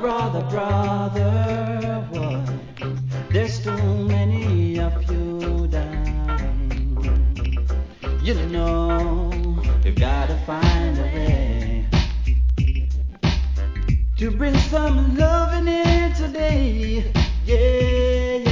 brother, what? There's too many of you dying. You know, we've got to find a way to bring some love in here today. Yeah,